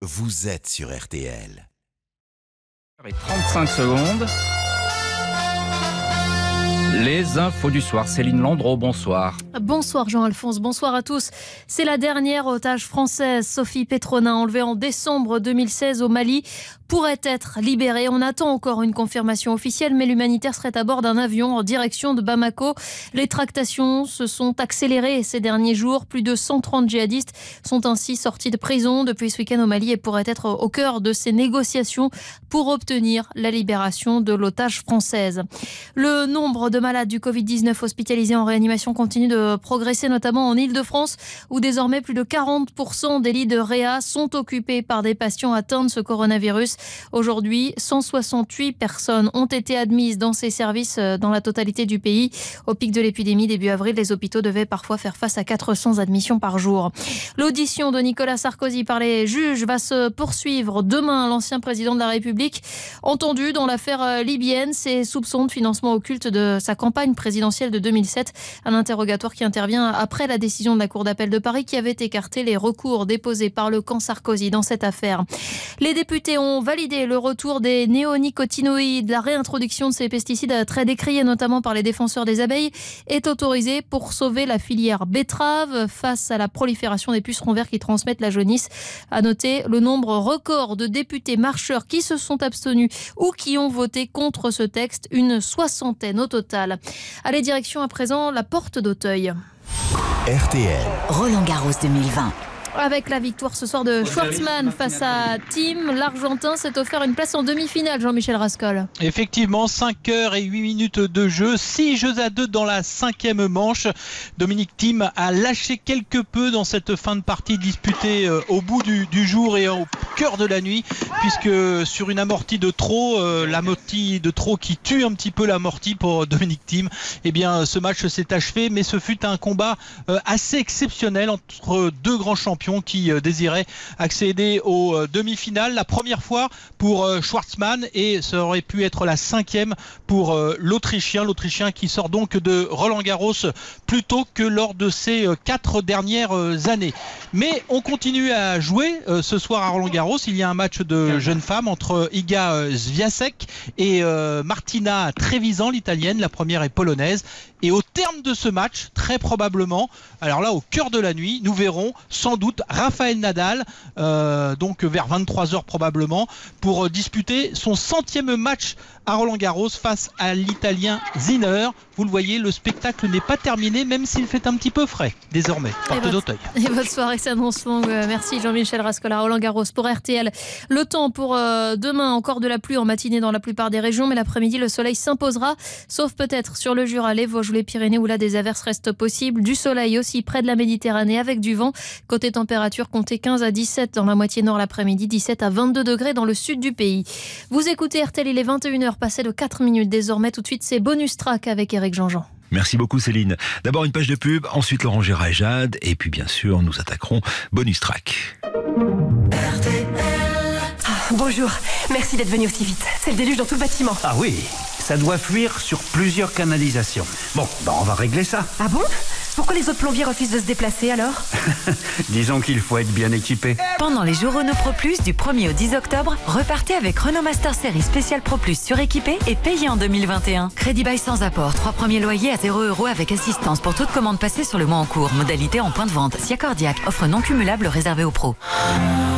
vous êtes sur RTL. 35 secondes. Les infos du soir. Céline Landreau, bonsoir. Bonsoir Jean-Alphonse, bonsoir à tous. C'est la dernière otage française, Sophie Petronin, enlevée en décembre 2016 au Mali, pourrait être libérée. On attend encore une confirmation officielle, mais l'humanitaire serait à bord d'un avion en direction de Bamako. Les tractations se sont accélérées ces derniers jours. Plus de 130 djihadistes sont ainsi sortis de prison depuis ce week-end au Mali et pourraient être au cœur de ces négociations pour obtenir la libération de l'otage française. Le nombre de malades du Covid-19 hospitalisés en réanimation continue de progresser, notamment en Ile-de-France, où désormais plus de 40% des lits de réa sont occupés par des patients atteints de ce coronavirus. Aujourd'hui, 168 personnes ont été admises dans ces services dans la totalité du pays. Au pic de l'épidémie, début avril, les hôpitaux devaient parfois faire face à 400 admissions par jour. L'audition de Nicolas Sarkozy par les juges va se poursuivre demain. L'ancien président de la République, entendu dans l'affaire libyenne, ses soupçons de financement occulte de sa campagne présidentielle de 2007. Un interrogatoire qui intervient après la décision de la Cour d'appel de Paris qui avait écarté les recours déposés par le camp Sarkozy dans cette affaire. Les députés ont validé le retour des néonicotinoïdes. La réintroduction de ces pesticides très décriés, notamment par les défenseurs des abeilles, est autorisée pour sauver la filière betterave face à la prolifération des pucerons verts qui transmettent la jaunisse. À noter le nombre record de députés marcheurs qui se sont abstenus ou qui ont voté contre ce texte, une soixantaine au total. Allez, direction à présent la porte d'Auteuil. RTL. Roland-Garros 2020. Avec la victoire ce soir de Schwartzmann face à Thiem, l'Argentin s'est offert une place en demi-finale, Jean-Michel Rascol. Effectivement, 5 heures et 8 minutes de jeu, 6 jeux à 2 dans la 5e manche. Dominic Thiem a lâché quelque peu dans cette fin de partie disputée au bout du jour et au cœur de la nuit, puisque sur une amortie de trop, l'amortie de trop qui tue un petit peu l'amortie pour Dominic Thiem, eh bien ce match s'est achevé, mais ce fut un combat assez exceptionnel entre deux grands champions qui désirait accéder aux demi-finales. La première fois pour Schwartzmann et ça aurait pu être la 5e pour l'Autrichien qui sort donc de Roland-Garros plus tôt que lors de ces 4 dernières années. Mais on continue à jouer ce soir à Roland-Garros. Il y a un match de jeunes femmes entre Iga Swiatek et Martina Trevisan, l'italienne. La première est polonaise. Et au terme de ce match, très probablement, alors là au cœur de la nuit, nous verrons sans doute Rafael Nadal, donc vers 23h probablement, pour disputer son 100e match à Roland-Garros face à l'Italien Sinner. Vous le voyez, le spectacle n'est pas terminé, même s'il fait un petit peu frais désormais. Porte d'Auteuil. Et votre soirée s'annonce longue. Merci Jean-Michel Rascol à Roland-Garros pour RTL. Le temps pour demain, encore de la pluie en matinée dans la plupart des régions, mais l'après-midi le soleil s'imposera, sauf peut-être sur le Jura, les Vosges ou les Pyrénées où là des averses restent possibles. Du soleil aussi près de la Méditerranée avec du vent. Côté température, comptez 15 à 17 dans la moitié nord l'après-midi, 17 à 22 degrés dans le sud du pays. Vous écoutez RTL, il est 21h, passé de 4 minutes désormais. Tout de suite, c'est Bonus Track avec Éric Jean-Jean. Merci beaucoup Céline. D'abord une page de pub, ensuite Laurent Gérard et Jade, et puis bien sûr nous attaquerons Bonus Track. Bonjour, merci d'être venu aussi vite. C'est le déluge dans tout le bâtiment. Ah oui, ça doit fuir sur plusieurs canalisations. Bon, on va régler ça. Ah bon ? Pourquoi les autres plombiers refusent de se déplacer alors ? Disons qu'il faut être bien équipé. Pendant les jours Renault Pro Plus du 1er au 10 octobre, repartez avec Renault Master Series spécial Pro Plus suréquipé et payé en 2021. Crédit bail sans apport, 3 premiers loyers à 0 € avec assistance pour toute commande passée sur le mois en cours. Modalité en point de vente. SIA Cordiac, offre non cumulable réservée aux pros.